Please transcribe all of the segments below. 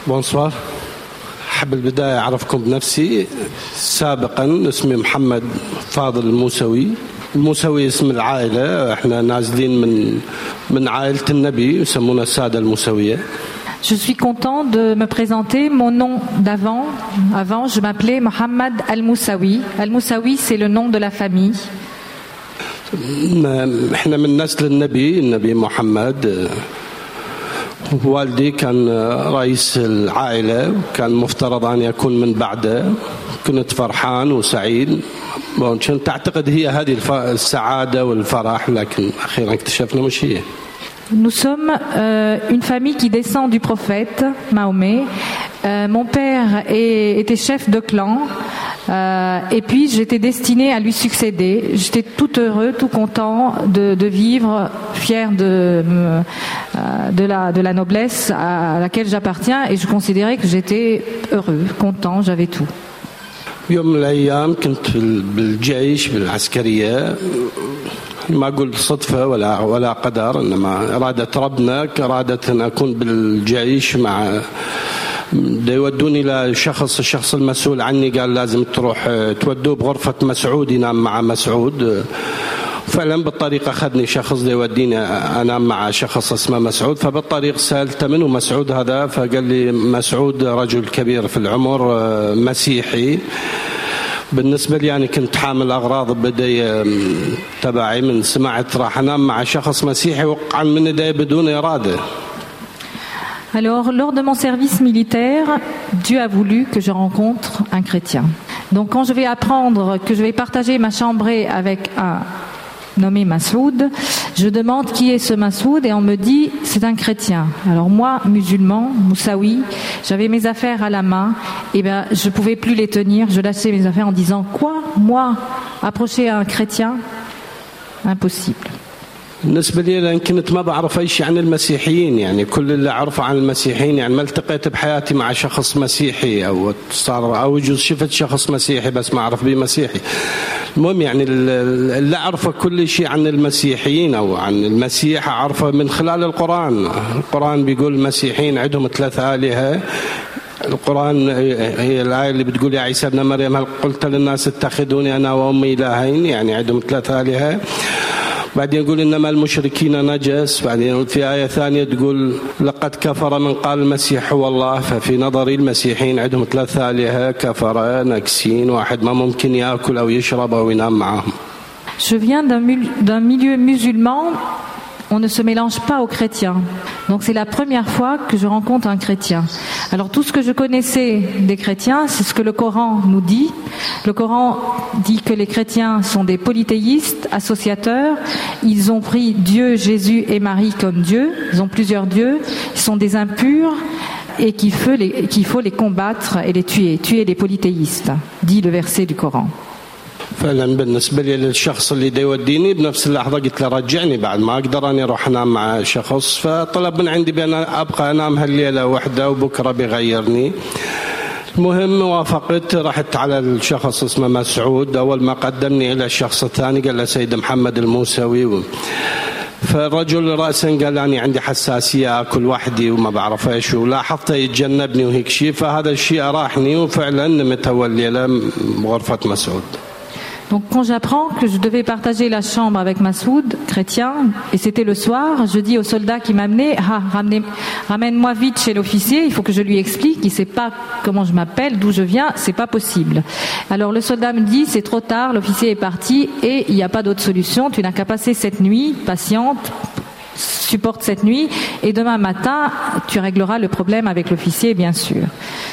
بونسوار. أحب البداية أعرفكم بنفسي. سابقا اسمي محمد فاضل الموسوي. الموسوي اسم العائلة، احنا نازلين من عائلة النبي يسمونا السادة الموسوية. Je suis content de me présenter. Mon nom d'avant, je m'appelais Mohamed Al-Moussaoui. Al-Moussaoui, c'est le nom de la famille. احنا من نسل النبي محمد. والدي كان رئيس العائلة وكان مفترض أن يكون من بعده. كنت فرحان وسعيد. كنت أعتقد هي هذه السعادة والفرح، لكن أخيرا اكتشفنا مش هي. Nous sommes une famille qui descend du prophète Mahomet. Mon père était chef de clan et puis j'étais destinée à lui succéder. J'étais tout heureux, tout content de vivre, fier de la noblesse à laquelle j'appartiens, et je considérais que j'étais heureux, content, j'avais tout. يوم من الأيام كنت بالجيش بالعسكرية. ما أقول صدفة ولا قدر، إنما إرادة ربنا أرادت أن أكون بالجيش مع يودوني إلى الشخص المسؤول عني. قال لازم تروح تودوه بغرفة مسعود ينام مع مسعود. فعلا بالطريق أخذني شخص يوديني أنام مع شخص اسمه مسعود. فبالطريق سألت منه مسعود هذا، فقال لي مسعود رجل كبير في العمر مسيحي. بالنسبة لي يعني كنت حامل أغراض بدي تبعي، من سمعت راح أنام مع شخص مسيحي وقعا من يدي بدون إرادة. Alors, lors de mon service militaire, Dieu a voulu que je rencontre un chrétien. Donc, quand je vais apprendre que je vais partager ma chambrée avec un nommé Massoud, je demande qui est ce Massoud et on me dit c'est un chrétien. Alors moi, musulman, Moussaoui, j'avais mes affaires à la main, et ben je pouvais plus les tenir, je lâchais mes affaires en disant quoi, moi, approcher un chrétien, impossible. بالنسبة لي لأن كنت ما بعرف أي شيء عن المسيحيين، يعني كل اللي أعرفه عن المسيحيين يعني ما التقيت بحياتي مع شخص مسيحي أو يجوز شفت شخص مسيحي بس ما أعرف به مسيحي. المهم يعني اللي أعرفه كل شيء عن المسيحيين أو عن المسيح أعرفه من خلال القرآن. القرآن بيقول المسيحيين عندهم 3 آلهة. القرآن هي الآية اللي بتقول يا عيسى ابن مريم هل قلت للناس اتخذوني أنا وأمي إلهين، يعني عندهم 3 آلهة. بعدين يقول إنما المشركين نجس. بعدين في آية ثانية تقول لقد كفر من قال المسيح هو الله. ففي نظري المسيحيين عندهم 3 آلهة كفرة نكسين، واحد ما ممكن يأكل أو يشرب أو ينام معهم. Je viens d'un milieu musulman. On ne se mélange pas aux chrétiens. Donc c'est la première fois que je rencontre un chrétien. Alors tout ce que je connaissais des chrétiens, c'est ce que le Coran nous dit. Le Coran dit que les chrétiens sont des polythéistes, associateurs. Ils ont pris Dieu, Jésus et Marie comme Dieu. Ils ont plusieurs dieux. Ils sont des impurs et qu'il faut les combattre et les tuer les polythéistes, dit le verset du Coran. فعلا بالنسبة لي للشخص اللي يوديني بنفس اللحظة قلت له رجعني، بعد ما أقدر أني أروح أنام مع شخص. فطلب من عندي بأن أبقى أنام هالليلة وحدة وبكرة بيغيرني. المهم وافقت، رحت على الشخص اسمه مسعود. أول ما قدمني إلى الشخص الثاني قال له سيد محمد الموسوي. فالرجل رأسا قال أنا عندي حساسية أكل وحدي وما بعرف إيش، ولاحظته يتجنبني وهيك شيء. فهذا الشيء أراحني وفعلا نمت أول ليلة بغرفة مسعود. Donc quand j'apprends que je devais partager la chambre avec Massoud, chrétien, et c'était le soir, je dis au soldat qui m'a amené, ramène-moi vite chez l'officier, il faut que je lui explique, il ne sait pas comment je m'appelle, d'où je viens, c'est pas possible. Alors le soldat me dit, c'est trop tard, l'officier est parti et il n'y a pas d'autre solution, tu n'as qu'à passer cette nuit, patiente, supporte cette nuit, et demain matin, tu régleras le problème avec l'officier, bien sûr.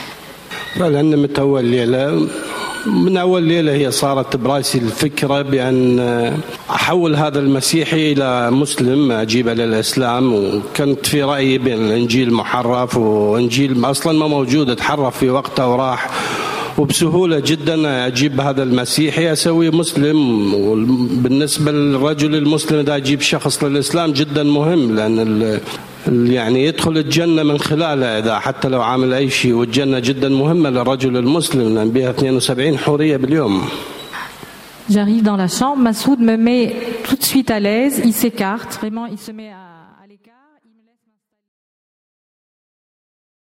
من أول ليلة هي صارت براسي الفكرة بأن أحول هذا المسيحي إلى مسلم، أجيبه للإسلام. وكنت في رأيي بأن الإنجيل محرف، وإنجيل أصلا ما موجود، تحرف في وقته وراح. وبسهولة جدا أجيب هذا المسيحي أسويه مسلم. وبالنسبة للرجل المسلم إذا أجيب شخص للإسلام جدا مهم، لأن يعني يدخل الجنة من خلاله إذا حتى لو عامل أي شيء. والجنة جدا مهمة للرجل المسلم لأن بها 72 حورية باليوم. J'arrive dans la chambre, Massoud me met tout de suite à l'aise, il s'écarte, vraiment il se met à